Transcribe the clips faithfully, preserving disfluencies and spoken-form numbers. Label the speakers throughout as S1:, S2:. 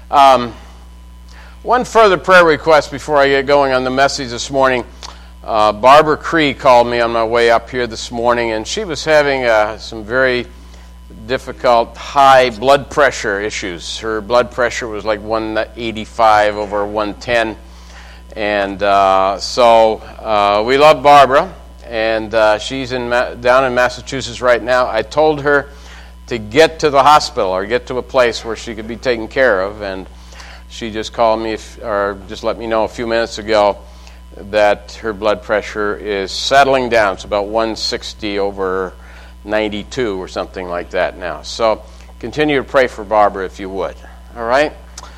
S1: Um, one further prayer request before I get going on the message this morning. Uh, Barbara Cree called me on my way up here this morning, and she was having uh, some very difficult high blood pressure issues. Her blood pressure was like one eighty-five over one ten, and uh, so uh, we love Barbara, and uh, she's in Ma- down in Massachusetts right now. I told her to get to the hospital or get to a place where she could be taken care of, and she just called me, if, or just let me know a few minutes ago that her blood pressure is settling down. It's about one sixty over ninety-two or something like that now. So continue to pray for Barbara if you would. All right?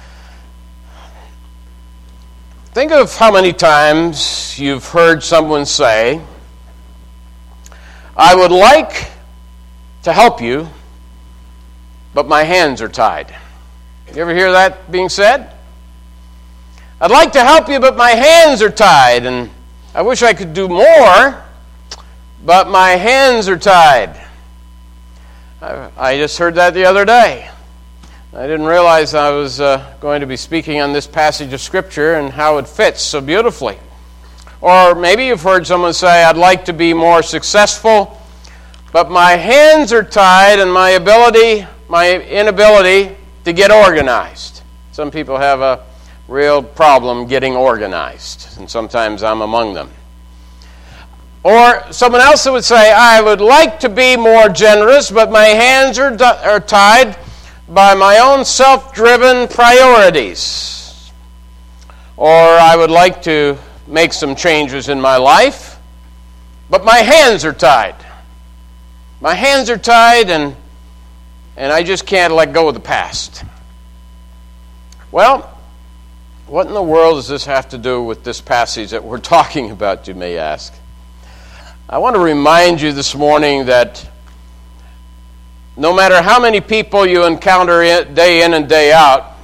S1: Think of how many times you've heard someone say, "I would like to help you, but my hands are tied." You ever hear that being said? "I'd like to help you, but my hands are tied, and I wish I could do more, but my hands are tied." I, I just heard that the other day. I didn't realize I was uh, going to be speaking on this passage of Scripture and how it fits so beautifully. Or maybe you've heard someone say, "I'd like to be more successful, but my hands are tied and my ability, my inability to get organized." Some people have a real problem getting organized, and sometimes I'm among them. Or someone else that would say, "I would like to be more generous, but my hands are, are tied by my own self-driven priorities." Or, "I would like to make some changes in my life, but my hands are tied. My hands are tied, and and I just can't let go of the past." Well, what in the world does this have to do with this passage that we're talking about, you may ask? I want to remind you this morning that no matter how many people you encounter day in and day out,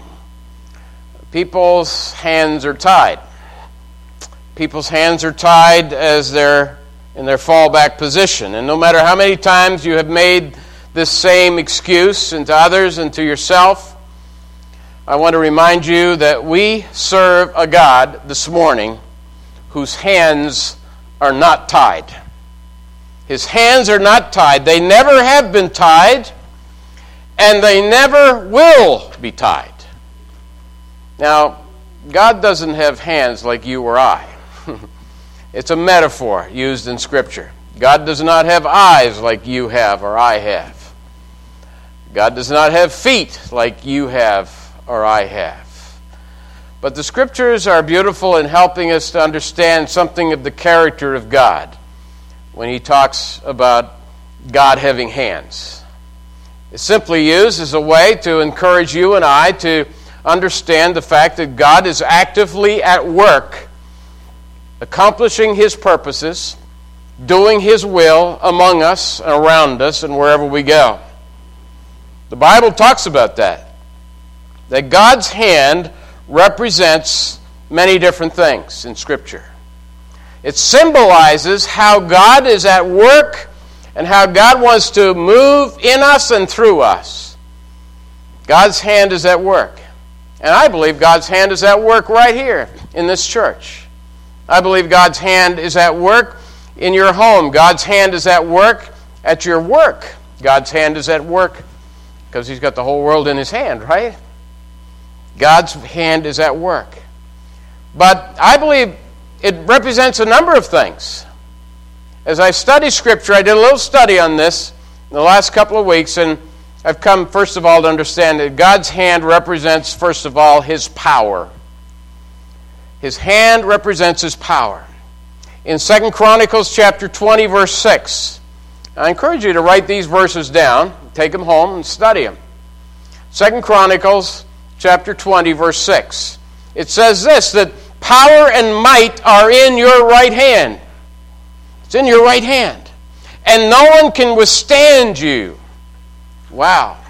S1: people's hands are tied. People's hands are tied as they're in their fallback position. And no matter how many times you have made this same excuse and to others and to yourself, I want to remind you that we serve a God this morning whose hands are not tied. His hands are not tied. They never have been tied, and they never will be tied. Now, God doesn't have hands like you or I. It's a metaphor used in Scripture. God does not have eyes like you have or I have. God does not have feet like you have or I have. But the Scriptures are beautiful in helping us to understand something of the character of God when he talks about God having hands. It's simply used as a way to encourage you and I to understand the fact that God is actively at work, accomplishing his purposes, doing his will among us and around us and wherever we go. The Bible talks about that, that God's hand represents many different things in Scripture. It symbolizes how God is at work and how God wants to move in us and through us. God's hand is at work. And I believe God's hand is at work right here in this church. I believe God's hand is at work in your home. God's hand is at work at your work. God's hand is at work because he's got the whole world in his hand, right? God's hand is at work. But I believe it represents a number of things. As I study Scripture, I did a little study on this in the last couple of weeks, and I've come, first of all, to understand that God's hand represents, first of all, his power. His hand represents his power. In Second Chronicles chapter twenty, verse six, I encourage you to write these verses down, take them home, and study them. Second Chronicles chapter twenty, verse six. It says this, that power and might are in your right hand. It's in your right hand. And no one can withstand you. Wow.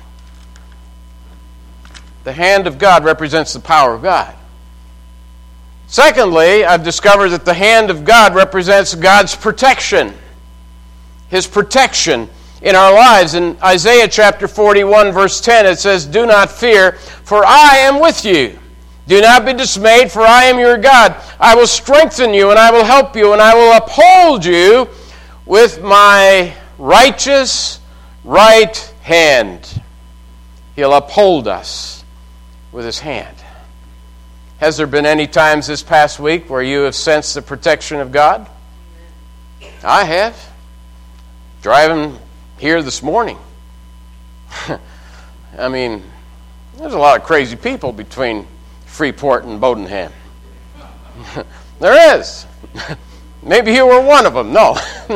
S1: The hand of God represents the power of God. Secondly, I've discovered that the hand of God represents God's protection. His protection. in our lives. In Isaiah chapter forty-one, verse ten, it says, "Do not fear, for I am with you. Do not be dismayed, for I am your God. I will strengthen you, and I will help you, and I will uphold you with my righteous right hand." He'll uphold us with his hand. Has there been any times this past week where you have sensed the protection of God? I have. Driving here this morning. I mean, there's a lot of crazy people between Freeport and Bodenham. There is. Maybe you were one of them. No.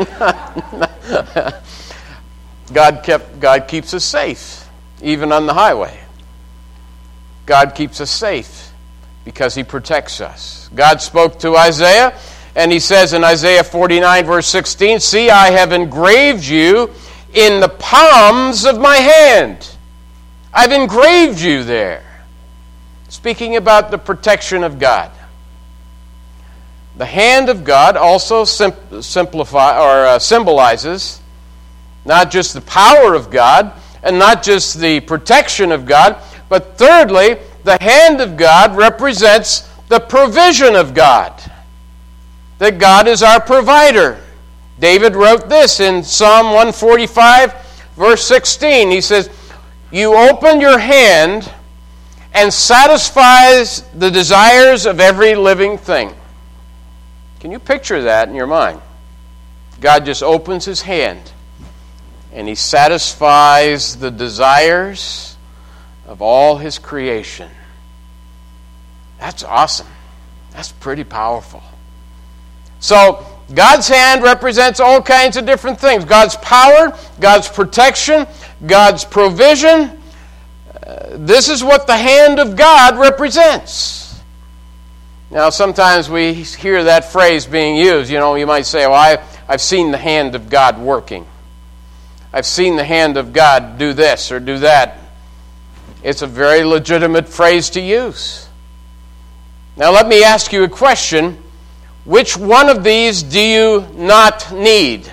S1: God kept God keeps us safe, even on the highway. God keeps us safe because he protects us. God spoke to Isaiah, and he says in Isaiah forty-nine, verse sixteen, "See, I have engraved you in the palms of my hand." I've engraved you there. Speaking about the protection of God. The hand of God also sim- simplify or uh, symbolizes not just the power of God and not just the protection of God, but thirdly, the hand of God represents the provision of God. That God is our provider. David wrote this in Psalm one forty-five, verse sixteen. He says, "You open your hand and satisfies the desires of every living thing." Can you picture that in your mind? God just opens his hand and he satisfies the desires of all his creation. That's awesome. That's pretty powerful. So, God's hand represents all kinds of different things. God's power, God's protection, God's provision. Uh, this is what the hand of God represents. Now, sometimes we hear that phrase being used. You know, you might say, well, I, I've seen the hand of God working. I've seen the hand of God do this or do that. It's a very legitimate phrase to use. Now, let me ask you a question. Which one of these do you not need?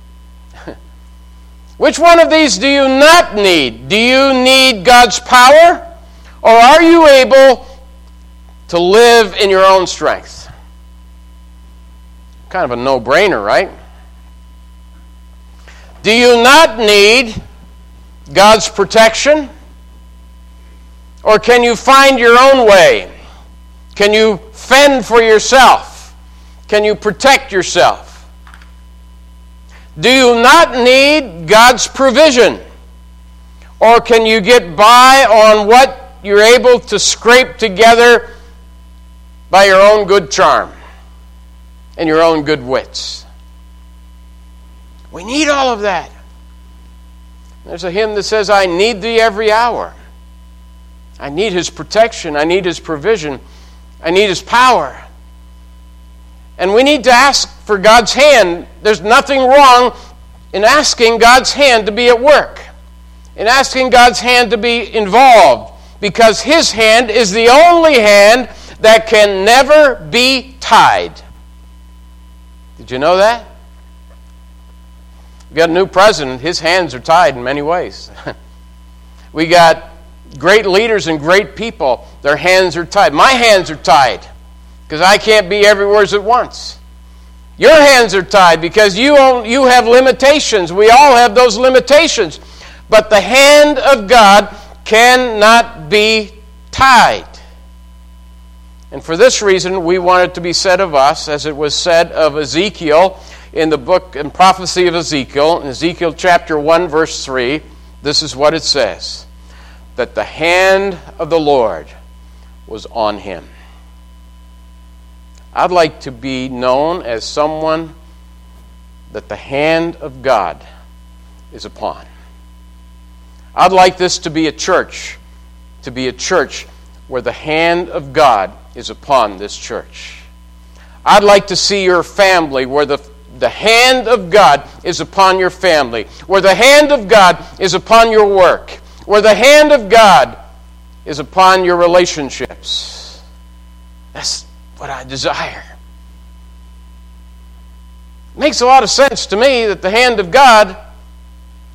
S1: Which one of these do you not need? Do you need God's power? Or are you able to live in your own strength? Kind of a no-brainer, right? Do you not need God's protection? Or can you find your own way? Can you fend for yourself? Can you protect yourself? Do you not need God's provision? Or can you get by on what you're able to scrape together by your own good charm and your own good wits? We need all of that. There's a hymn that says, "I need thee every hour." I need his protection. I need his provision. I need his power. And we need to ask for God's hand. There's nothing wrong in asking God's hand to be at work, in asking God's hand to be involved, because his hand is the only hand that can never be tied. Did you know that? We got a new president. His hands are tied in many ways. We got great leaders and great people. Their hands are tied. My hands are tied because I can't be everywhere at once. Your hands are tied because you own, you have limitations. We all have those limitations. But the hand of God cannot be tied. And for this reason, we want it to be said of us, as it was said of Ezekiel in the book and prophecy of Ezekiel, in Ezekiel chapter one, verse three. This is what it says: that the hand of the Lord was on him. I'd like to be known as someone that the hand of God is upon. I'd like this to be a church, to be a church where the hand of God is upon this church. I'd like to see your family where the, the hand of God is upon your family, where the hand of God is upon your work, where the hand of God is upon your relationships. That's what I desire. It makes a lot of sense to me that the hand of God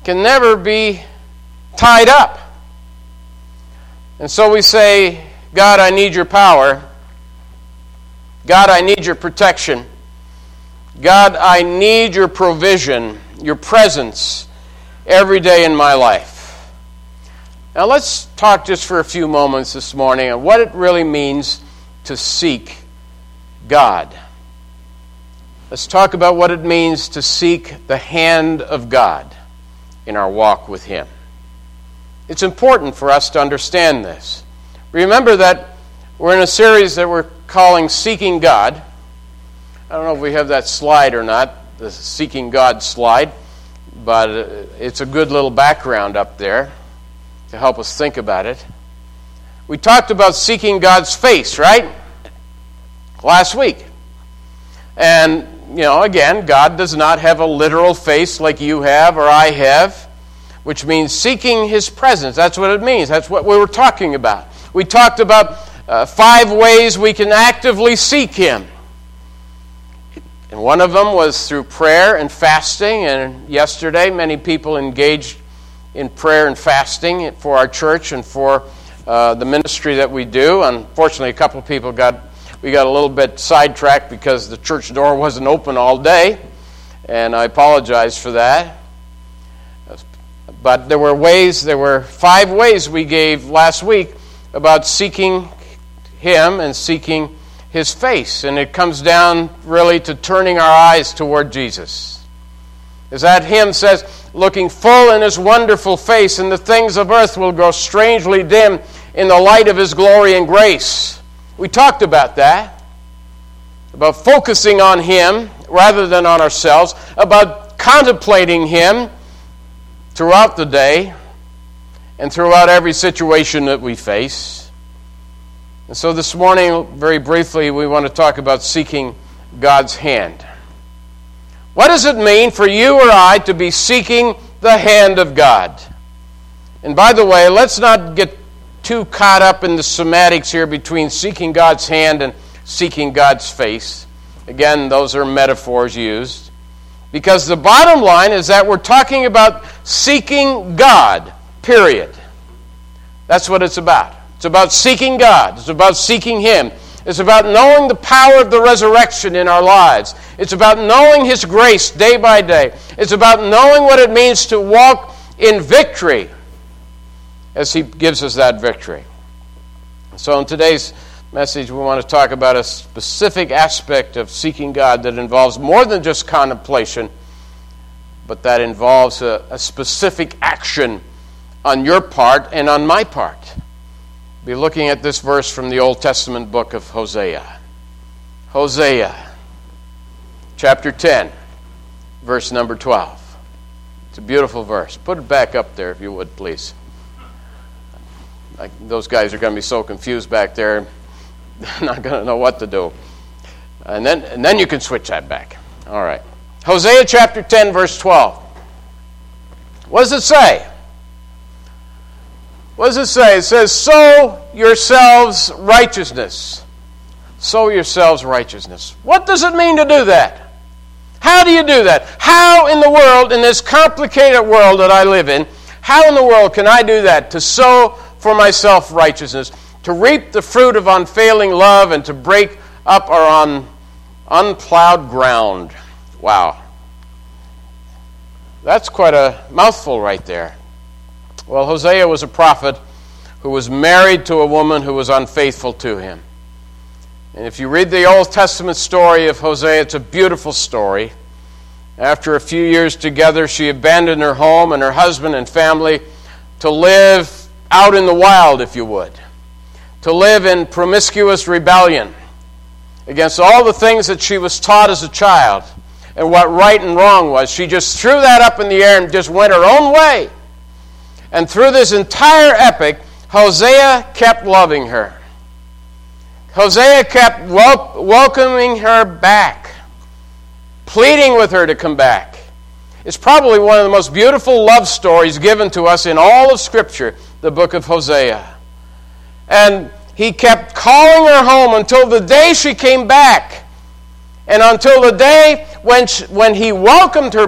S1: can never be tied up. And so we say, God, I need your power. God, I need your protection. God, I need your provision, your presence every day in my life. Now let's talk just for a few moments this morning on what it really means to seek God. Let's talk about what it means to seek the hand of God in our walk with Him. It's important for us to understand this. Remember that we're in a series that we're calling Seeking God. I don't know if we have that slide or not, the Seeking God slide, but it's a good little background up there to help us think about it. We talked about seeking God's face, right? Last week. And, you know, again, God does not have a literal face like you have or I have, which means seeking His presence. That's what it means. That's what we were talking about. We talked about uh, five ways we can actively seek Him. And one of them was through prayer and fasting. And yesterday, many people engaged in prayer and fasting for our church and for uh, the ministry that we do. Unfortunately, a couple of people got we got a little bit sidetracked because the church door wasn't open all day, and I apologize for that. But there were ways, there were five ways we gave last week about seeking Him and seeking His face. And it comes down really to turning our eyes toward Jesus. As that hymn says, looking full in His wonderful face, and the things of earth will grow strangely dim in the light of His glory and grace. We talked about that, about focusing on Him rather than on ourselves, about contemplating Him throughout the day and throughout every situation that we face. And so this morning, very briefly, we want to talk about seeking God's hand. What does it mean for you or I to be seeking the hand of God? And by the way, let's not get too caught up in the semantics here between seeking God's hand and seeking God's face. Again, those are metaphors used. Because the bottom line is that we're talking about seeking God, period. That's what it's about. It's about seeking God. It's about seeking Him. It's about knowing the power of the resurrection in our lives. It's about knowing His grace day by day. It's about knowing what it means to walk in victory as He gives us that victory. So in today's message, we want to talk about a specific aspect of seeking God that involves more than just contemplation, but that involves a, a specific action on your part and on my part. We'll be looking at this verse from the Old Testament book of Hosea. Hosea, chapter ten, verse number twelve. It's a beautiful verse. Put it back up there if you would, please. Like, those guys are going to be so confused back there, they're not going to know what to do. And then, and then you can switch that back. All right. Hosea chapter ten, verse twelve. What does it say? What does it say? It says, sow yourselves righteousness. Sow yourselves righteousness. What does it mean to do that? How do you do that? How in the world, in this complicated world that I live in, how in the world can I do that? To sow for myself righteousness, to reap the fruit of unfailing love, and to break up our un, unplowed ground. Wow. That's quite a mouthful right there. Well, Hosea was a prophet who was married to a woman who was unfaithful to him. And if you read the Old Testament story of Hosea, it's a beautiful story. After a few years together, she abandoned her home and her husband and family to live out in the wild, if you would, to live in promiscuous rebellion against all the things that she was taught as a child and what right and wrong was. She just threw that up in the air and just went her own way. And through this entire epic, Hosea kept loving her. Hosea kept wel- welcoming her back, pleading with her to come back. It's probably one of the most beautiful love stories given to us in all of Scripture, the book of Hosea. And he kept calling her home until the day she came back. And until the day when, she, when he welcomed her back,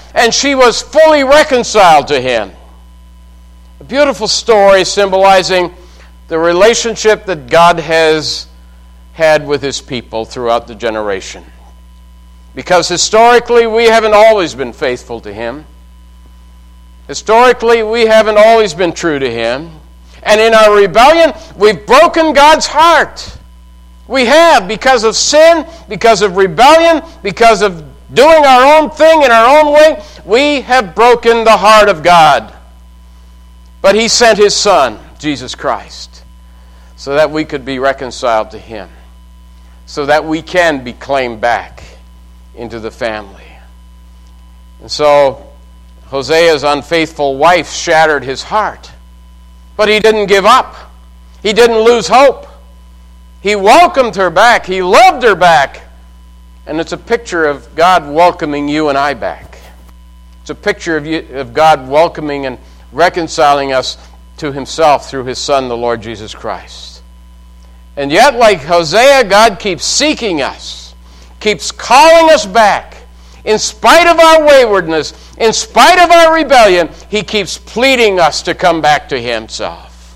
S1: and she was fully reconciled to him. A beautiful story symbolizing the relationship that God has had with his people throughout the generation. Because historically, we haven't always been faithful to him. Historically, we haven't always been true to him. And in our rebellion, we've broken God's heart. We have, because of sin, because of rebellion, because of doing our own thing in our own way, we have broken the heart of God. But he sent his Son, Jesus Christ, so that we could be reconciled to him, so that we can be claimed back into the family. And so Hosea's unfaithful wife shattered his heart, but he didn't give up. He didn't lose hope. He welcomed her back. He loved her back. And it's a picture of God welcoming you and I back. It's a picture of, you, of God welcoming and reconciling us to himself through his Son, the Lord Jesus Christ. And yet, like Hosea, God keeps seeking us, keeps calling us back. In spite of our waywardness, in spite of our rebellion, he keeps pleading us to come back to himself.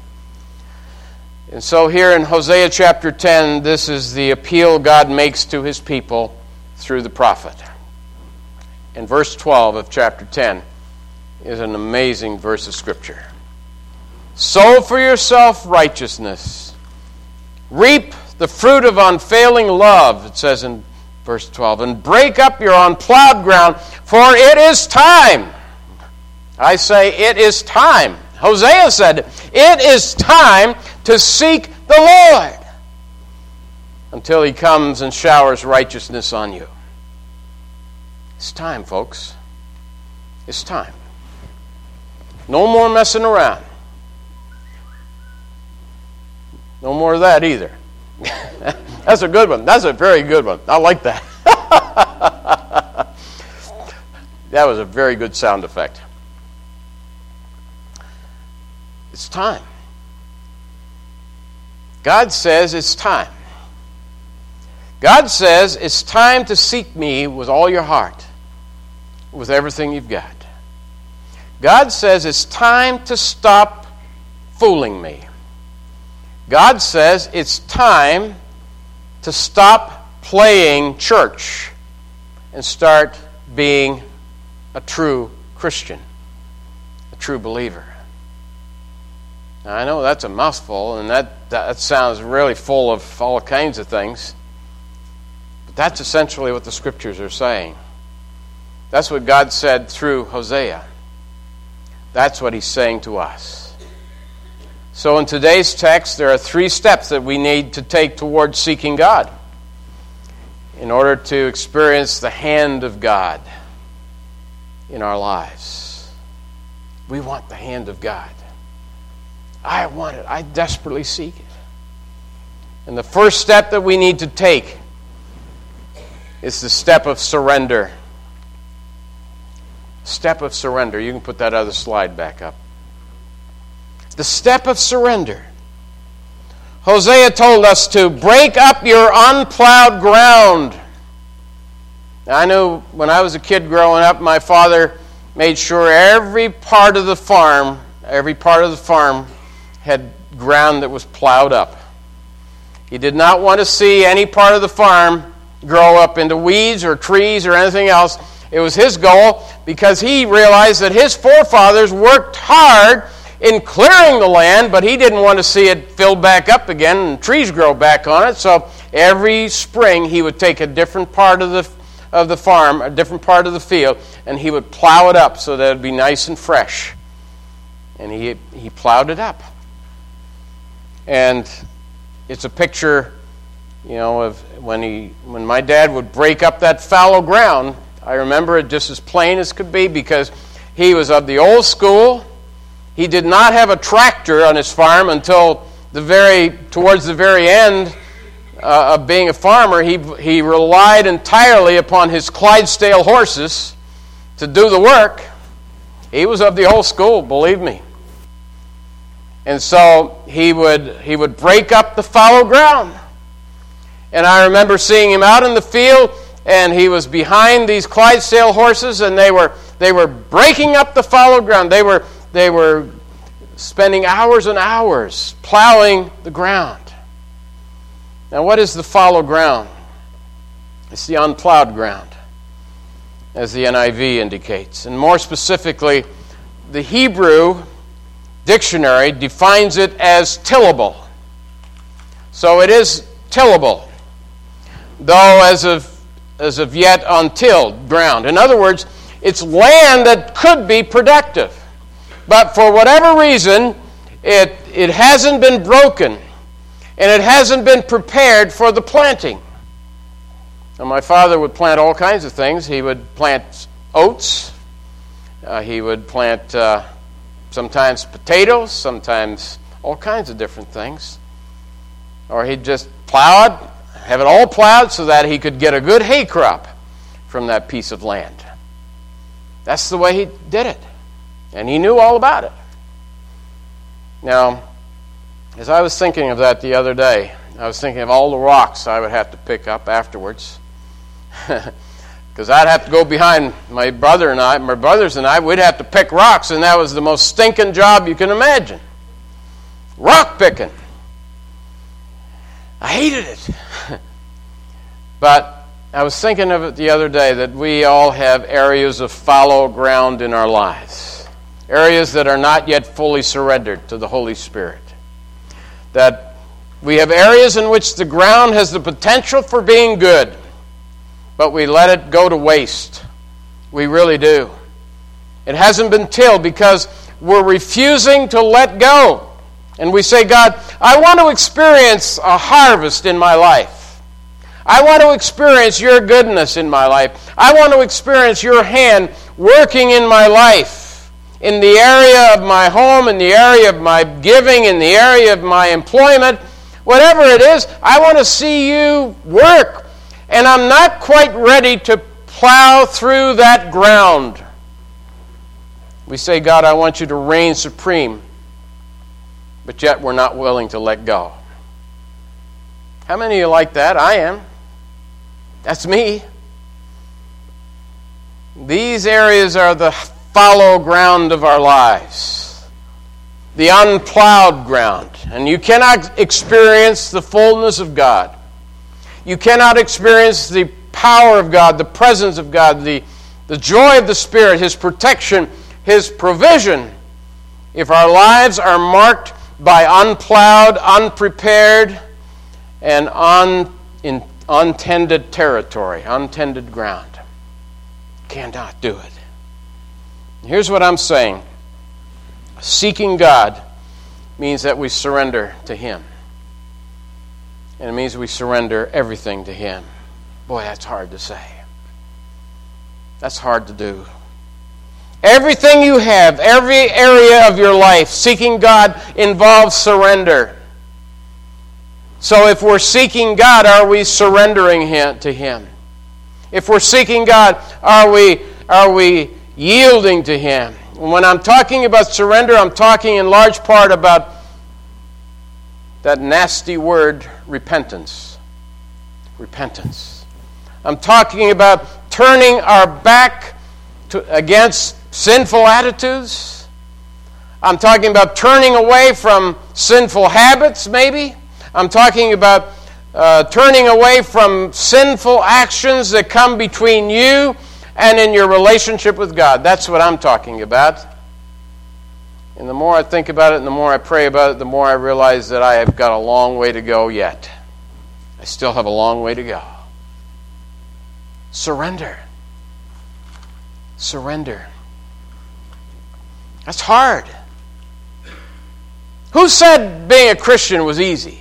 S1: And so here in Hosea chapter ten, this is the appeal God makes to his people through the prophet. And verse twelve of chapter ten is an amazing verse of Scripture. Sow for yourself righteousness. Reap the fruit of unfailing love, it says in verse twelve, and break up your unplowed ground, for it is time. I say it is time. Hosea said, it is time to seek the Lord until he comes and showers righteousness on you. It's time, folks. It's time. No more messing around. No more of that either. That's a good one. That's a very good one. I like that. That was a very good sound effect. It's time. God says it's time. God says it's time to seek me with all your heart, with everything you've got. God says it's time to stop fooling me. God says it's time to stop playing church and start being a true Christian, a true believer. Now, I know that's a mouthful, and that, that sounds really full of all kinds of things, but that's essentially what the Scriptures are saying. That's what God said through Hosea. That's what he's saying to us. So in today's text, there are three steps that we need to take towards seeking God in order to experience the hand of God in our lives. We want the hand of God. I want it. I desperately seek it. And the first step that we need to take is the step of surrender. Step of surrender. You can put that other slide back up. The step of surrender. Hosea told us to break up your unplowed ground. Now, I knew when I was a kid growing up, my father made sure every part of the farm, every part of the farm had ground that was plowed up. He did not want to see any part of the farm grow up into weeds or trees or anything else. It was his goal because he realized that his forefathers worked hard in clearing the land, but he didn't want to see it filled back up again and trees grow back on it. So every spring he would take a different part of the of the farm, a different part of the field, and he would plow it up so that it would be nice and fresh. And he he plowed it up. And it's a picture, you know, of when he when my dad would break up that fallow ground. I remember it just as plain as could be because he was of the old school. He did not have a tractor on his farm until the very towards the very end uh, of being a farmer. He he relied entirely upon his Clydesdale horses to do the work. He was of the old school, believe me. And so he would he would break up the fallow ground. And I remember seeing him out in the field, and he was behind these Clydesdale horses, and they were They were breaking up the fallow ground. They were, they were spending hours and hours plowing the ground. Now, what is the fallow ground? It's the unplowed ground, as the N I V indicates. And more specifically, the Hebrew dictionary defines it as tillable. So it is tillable, though as of, as of yet untilled ground. In other words, it's land that could be productive. But for whatever reason, it, it hasn't been broken, and it hasn't been prepared for the planting. Now, my father would plant all kinds of things. He would plant oats. Uh, he would plant uh, sometimes potatoes, sometimes all kinds of different things. Or he'd just plow it, have it all plowed so that he could get a good hay crop from that piece of land. That's the way he did it. And he knew all about it. Now, as I was thinking of that the other day, I was thinking of all the rocks I would have to pick up afterwards. Because I'd have to go behind my brother and I, my brothers and I, we'd have to pick rocks, and that was the most stinking job you can imagine. Rock picking. I hated it. But I was thinking of it the other day that we all have areas of fallow ground in our lives. Areas that are not yet fully surrendered to the Holy Spirit. That we have areas in which the ground has the potential for being good, but we let it go to waste. We really do. It hasn't been tilled because we're refusing to let go. And we say, God, I want to experience a harvest in my life. I want to experience your goodness in my life. I want to experience your hand working in my life, in the area of my home, in the area of my giving, in the area of my employment. Whatever it is, I want to see you work. And I'm not quite ready to plow through that ground. We say, God, I want you to reign supreme. But yet we're not willing to let go. How many of you like that? I am. That's me. These areas are the fallow ground of our lives. The unplowed ground. And you cannot experience the fullness of God. You cannot experience the power of God, the presence of God, the, the joy of the Spirit, His protection, His provision, if our lives are marked by unplowed, unprepared, and un, in, untended territory, untended ground. Cannot do it. Here's what I'm saying. Seeking God means that we surrender to Him. And it means we surrender everything to Him. Boy, that's hard to say. That's hard to do. Everything you have, every area of your life, seeking God involves surrender. So if we're seeking God, are we surrendering him, to Him? If we're seeking God, are we, are we yielding to Him? When I'm talking about surrender, I'm talking in large part about that nasty word, repentance. Repentance. I'm talking about turning our back to, against sinful attitudes. I'm talking about turning away from sinful habits, maybe. I'm talking about uh, turning away from sinful actions that come between you and in your relationship with God. That's what I'm talking about. And the more I think about it and the more I pray about it, the more I realize that I have got a long way to go yet. I still have a long way to go. Surrender. Surrender. That's hard. Who said being a Christian was easy?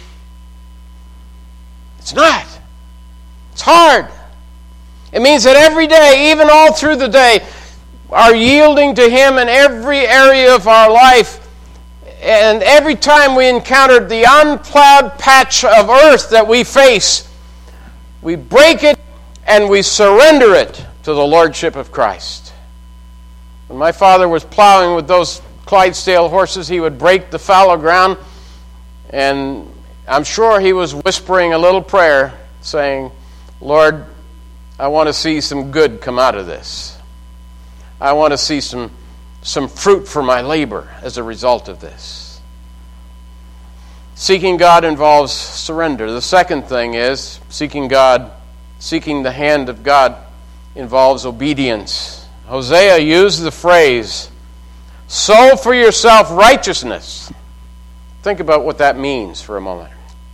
S1: It's not. It's hard. It means that every day, even all through the day, are yielding to Him in every area of our life. And every time we encounter the unplowed patch of earth that we face, we break it and we surrender it to the Lordship of Christ. When my father was plowing with those Clydesdale horses, he would break the fallow ground, and I'm sure he was whispering a little prayer, saying, Lord, I want to see some good come out of this. I want to see some, some fruit for my labor as a result of this. Seeking God involves surrender. The second thing is seeking God, seeking the hand of God involves obedience. Hosea used the phrase, sow for yourself righteousness. Think about what that means for a moment.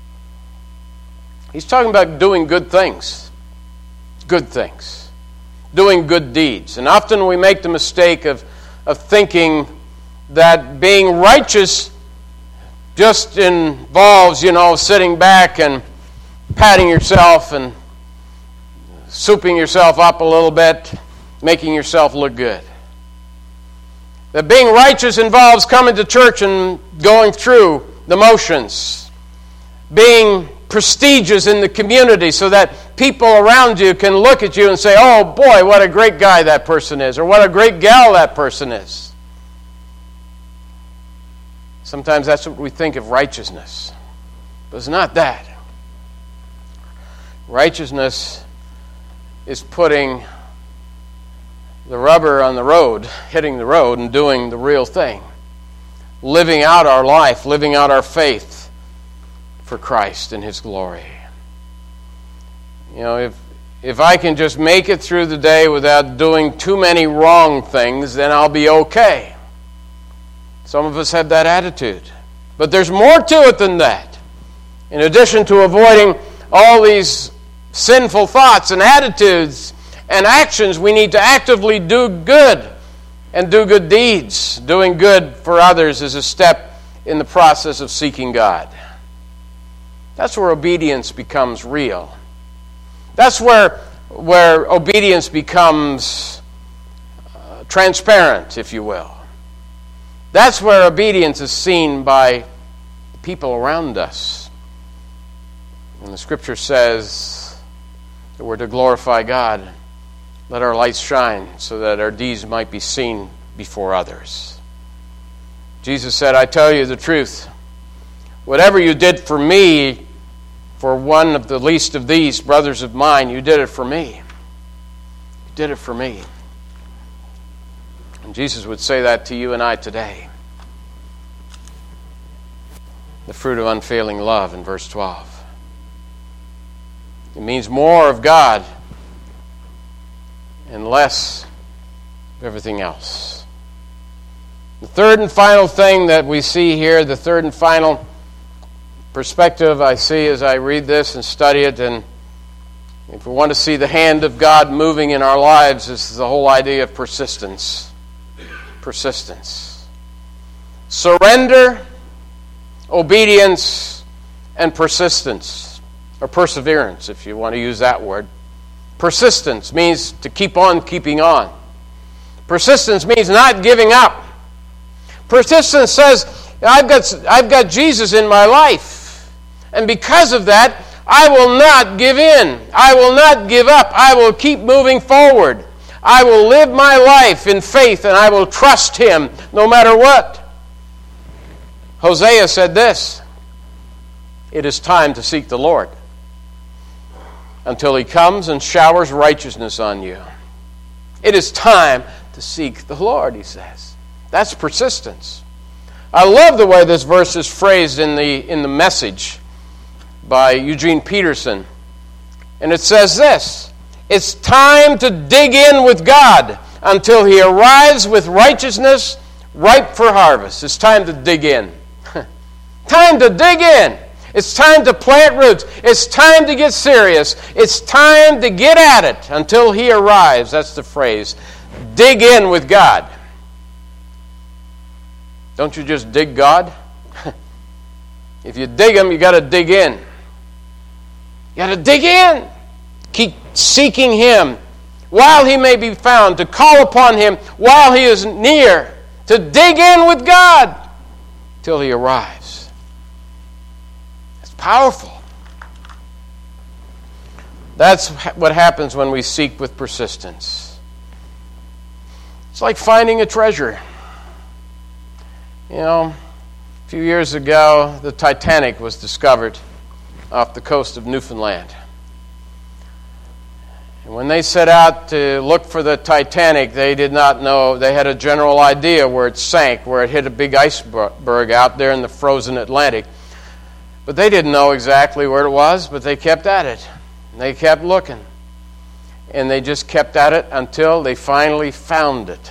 S1: He's talking about doing good things. Good things. Doing good deeds. And often we make the mistake of, of thinking that being righteous just involves, you know, sitting back and patting yourself and souping yourself up a little bit, making yourself look good. That being righteous involves coming to church and going through the motions, being prestigious in the community so that people around you can look at you and say, oh boy, what a great guy that person is, or what a great gal that person is. Sometimes that's what we think of righteousness. But it's not that. Righteousness is putting the rubber on the road, hitting the road and doing the real thing. Living out our life, living out our faith for Christ and His glory. You know, if if I can just make it through the day without doing too many wrong things, then I'll be okay. Some of us have that attitude. But there's more to it than that. In addition to avoiding all these sinful thoughts and attitudes and actions, we need to actively do good and do good deeds. Doing good for others is a step in the process of seeking God. That's where obedience becomes real. That's where, where obedience becomes uh, transparent, if you will. That's where obedience is seen by the people around us. And the Scripture says that we're to glorify God. Let our lights shine so that our deeds might be seen before others. Jesus said, I tell you the truth. Whatever you did for me, for one of the least of these brothers of mine, you did it for me. You did it for me. And Jesus would say that to you and I today. The fruit of unfailing love in verse twelve. It means more of God and less of everything else. The third and final thing that we see here, the third and final perspective I see as I read this and study it, and if we want to see the hand of God moving in our lives, this is the whole idea of persistence. Persistence. Surrender, obedience, and persistence, or perseverance, if you want to use that word. Persistence means to keep on keeping on. Persistence means not giving up. Persistence says, I've got, I've got Jesus in my life, and because of that, I will not give in. I will not give up. I will keep moving forward. I will live my life in faith, and I will trust Him no matter what. Hosea said this, it is time to seek the Lord until He comes and showers righteousness on you. It is time to seek the Lord, he says. That's persistence. I love the way this verse is phrased in the, in the Message by Eugene Peterson. And it says this, it's time to dig in with God until He arrives with righteousness ripe for harvest. It's time to dig in. Time to dig in. It's time to plant roots. It's time to get serious. It's time to get at it until He arrives. That's the phrase. Dig in with God. Don't you just dig God? If you dig Him, you got to dig in. You got to dig in. Keep seeking Him while He may be found, to call upon Him while He is near, to dig in with God till He arrives. It's powerful. That's what happens when we seek with persistence. It's like finding a treasure. You know, a few years ago, the Titanic was discovered off the coast of Newfoundland. And when they set out to look for the Titanic, they did not know. They had a general idea where it sank, where it hit a big iceberg out there in the frozen Atlantic. But they didn't know exactly where it was, but they kept at it. And they kept looking. And they just kept at it until they finally found it.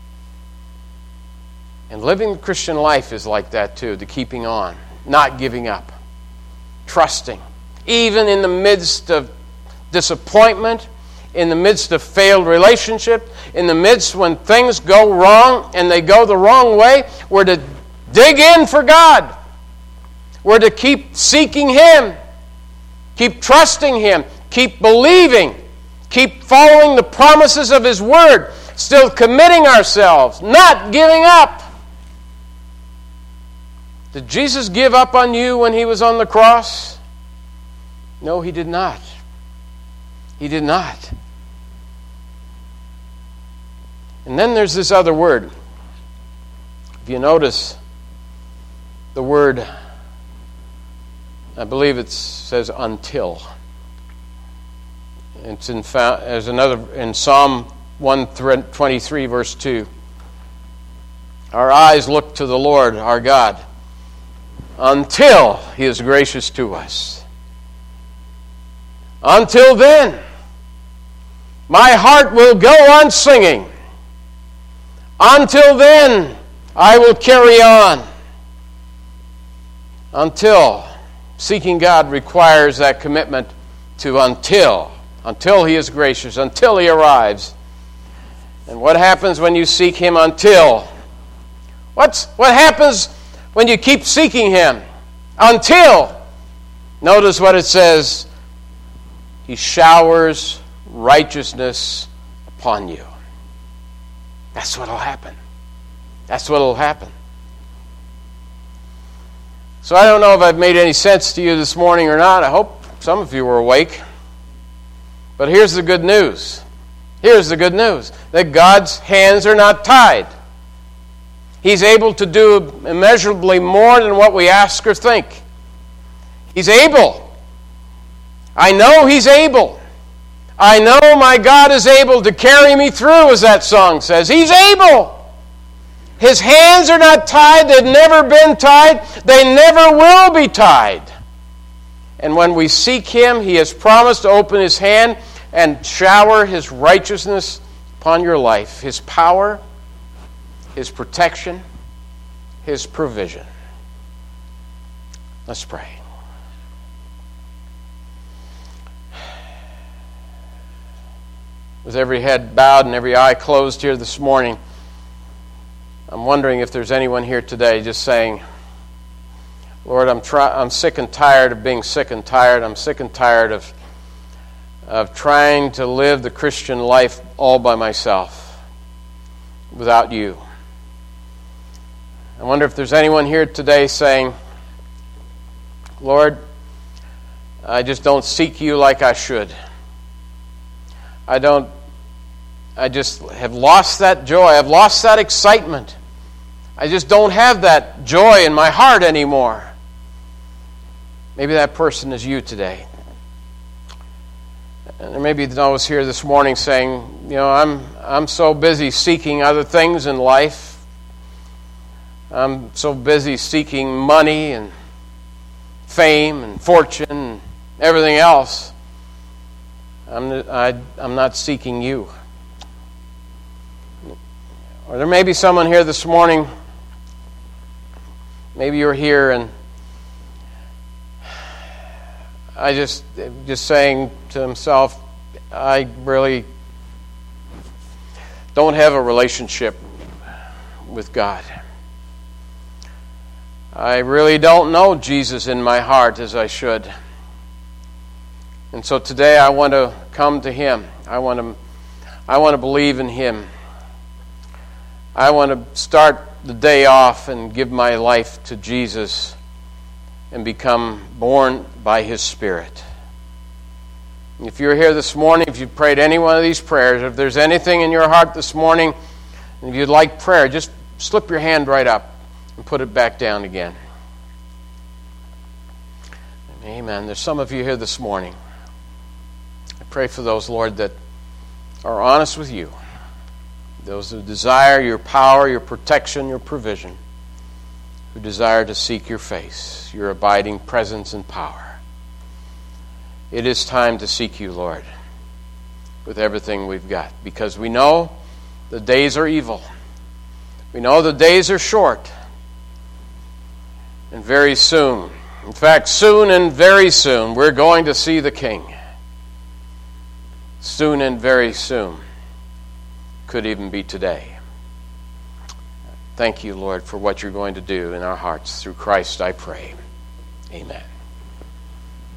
S1: And living the Christian life is like that too, the keeping on, not giving up, trusting. Even in the midst of disappointment, in the midst of failed relationship, in the midst when things go wrong and they go the wrong way, we're to dig in for God. We're to keep seeking Him, keep trusting Him, keep believing, keep following the promises of His Word, still committing ourselves, not giving up. Did Jesus give up on you when He was on the cross? No, He did not. He did not. And then there's this other word. If you notice the word, I believe it says until. It's in there's another in Psalm one twenty-three, verse two. Our eyes look to the Lord, our God, until He is gracious to us. Until then, my heart will go on singing. Until then, I will carry on. Until, seeking God requires that commitment to until. Until He is gracious, until He arrives. And what happens when you seek Him until? What's, what happens when you keep seeking Him? Until, notice what it says, He showers righteousness upon you. That's what will happen. That's what will happen. So I don't know if I've made any sense to you this morning or not. I hope some of you were awake. But here's the good news. Here's the good news. That God's hands are not tied. He's able to do immeasurably more than what we ask or think. He's able. I know He's able. I know my God is able to carry me through, as that song says. He's able. His hands are not tied. They've never been tied. They never will be tied. And when we seek Him, He has promised to open His hand and shower His righteousness upon your life. His power, His protection, His provision. Let's pray. With every head bowed and every eye closed here this morning, I'm wondering if there's anyone here today just saying, Lord, I'm try- I'm sick and tired of being sick and tired. I'm sick and tired of, of trying to live the Christian life all by myself, without You. I wonder if there's anyone here today saying, Lord, I just don't seek You like I should. I don't I just have lost that joy. I've lost that excitement. I just don't have that joy in my heart anymore. Maybe that person is you today. And there may be those here this morning saying, you know, I'm I'm so busy seeking other things in life. I'm so busy seeking money and fame and fortune and everything else. I'm I, I'm not seeking You. Or there may be someone here this morning, maybe you're here and I just just saying to himself, I really don't have a relationship with God. I really don't know Jesus in my heart as I should. And so today I want to come to Him. I want to I want to believe in Him. I want to start the day off and give my life to Jesus and become born by His Spirit. If you're here this morning, if you've prayed any one of these prayers, if there's anything in your heart this morning, and if you'd like prayer, just slip your hand right up and put it back down again. Amen. There's some of you here this morning. I Pray for those, Lord, that are honest with you, those who desire your power, your protection, your provision, who desire to seek your face, your abiding presence and power. It is time to seek you, Lord, with everything we've got, because we know the days are evil. We know the days are short. And very soon, in fact, soon and very soon, we're going to see the King. Soon and very soon. Could even be today. Thank you, Lord, for what you're going to do in our hearts. Through Christ, I pray. Amen.